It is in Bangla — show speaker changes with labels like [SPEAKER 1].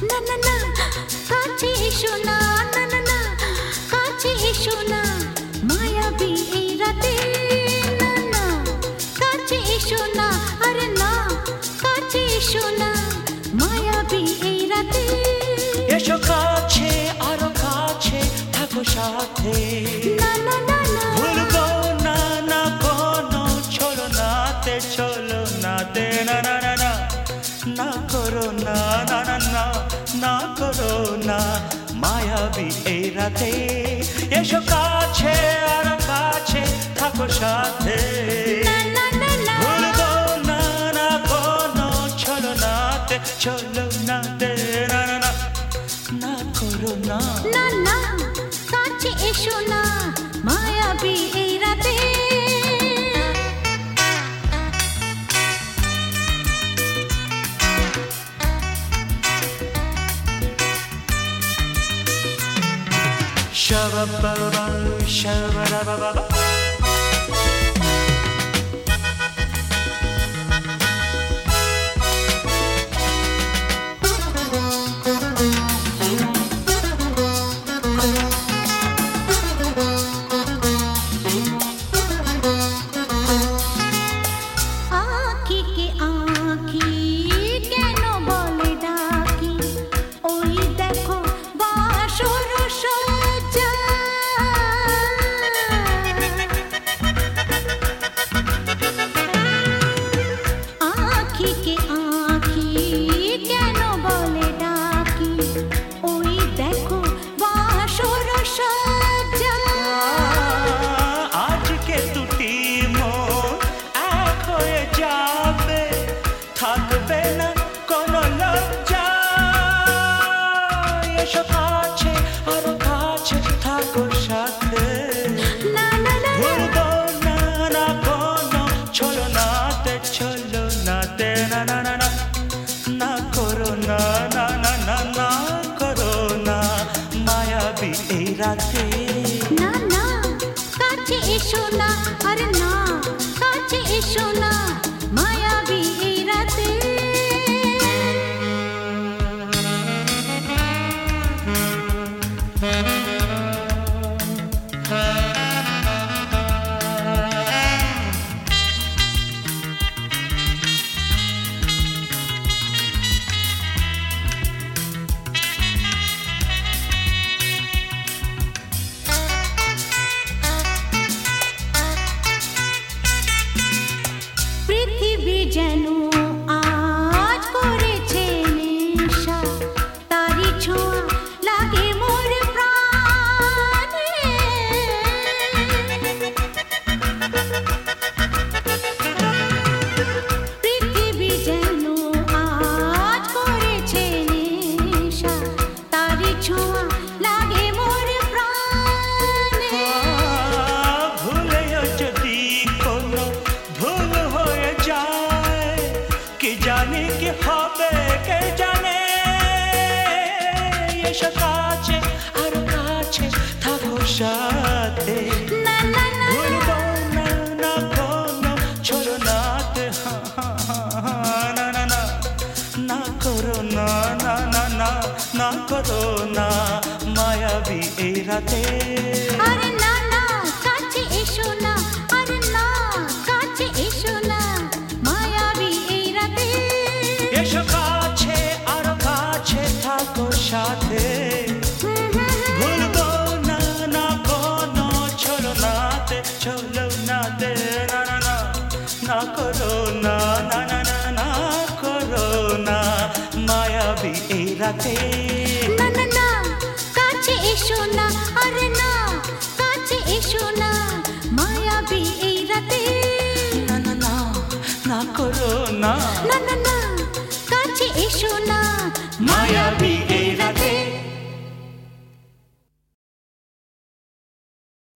[SPEAKER 1] না না না কাছে এসো না, না না না কাছে এসো না, মায়াবী এই রাতে, না না কাছে এসো না, আরে না কাছে এসো না, মায়াবী এই রাতে।
[SPEAKER 2] এসো কাছে আরো কাছে থাকো সাথে,
[SPEAKER 1] না না না না
[SPEAKER 2] ভুলবো না না কোনো চলো নাতে, চলো নাতে, না না না না না করো না, না না না না করো না, মায়াবী এই রাতে। এসো কাছে আরো কাছে থাকো সাথে,
[SPEAKER 1] না না না না
[SPEAKER 2] ভুলবো না না কোনো চলো নাতে, চলো নাতে, না না না না করো না।
[SPEAKER 1] না না কাছে এসো না, মায়াবী এই রাতে।
[SPEAKER 2] Shabba-ba-ba, shabba-da-ba-ba-ba.
[SPEAKER 1] আঁখিকে আঁখি কেন বলে ডাকি, ওই দেখো বাসর সজ্জা। আঁখিকে আঁখি কেন বলে ডাকি, ওই দেখো বাসর সজ্জা।
[SPEAKER 2] আজকে দুটি মন এক হয়ে যাবে, থাকবে না কোনো লজ্জা। এসো কাছে আরো কাছে থাকো সাথে,
[SPEAKER 1] না না না
[SPEAKER 2] ভুলবো না না কোনো চলো নাতে, চলো নাতে, না না না না না করো না, না না না না করো না, মায়াবী এই রাতে।
[SPEAKER 1] না না কাছে এসো না, আরে না কাছে এসো না, মায়াবী এই রাতে। পৃথিবী যেন আজ করেছে নেশা, তারি ছোঁয়া লাগে মোর প্রাণে। পৃথিবী যেন আজ করেছে নেশা, তারি ছোঁয়া লাগে মোর প্রাণে।
[SPEAKER 2] ভুলেও যদি কোনো ভুল হয়ে যায়, কি জানি কি হবে কে জানে। এসো কাছে আর কাছে থাকো সাথে,
[SPEAKER 1] না না না
[SPEAKER 2] ভুলবো না না কোনো চলো নাতে, না না না না করো না, না না না না করো না, মায়াবী এই রাতে।
[SPEAKER 1] আরে না না কাছে এসো না, আরে না কাছে এসো না, মায়াবী এই রাতে।
[SPEAKER 2] এসো কাছে আরো কাছে থাকো সাথে, ভুলবো না না কোনো চলো নাতে, চলো নাতে, না না না না করো না, না না না না করো না, মায়াবী এই রাতে।
[SPEAKER 1] না না না কাছে এসো না, আরে না কাছে এসো না, মায়াবী এই রাতে।
[SPEAKER 2] না না না না করো না,
[SPEAKER 1] না না না কাছে এসো না,
[SPEAKER 2] মায়াবী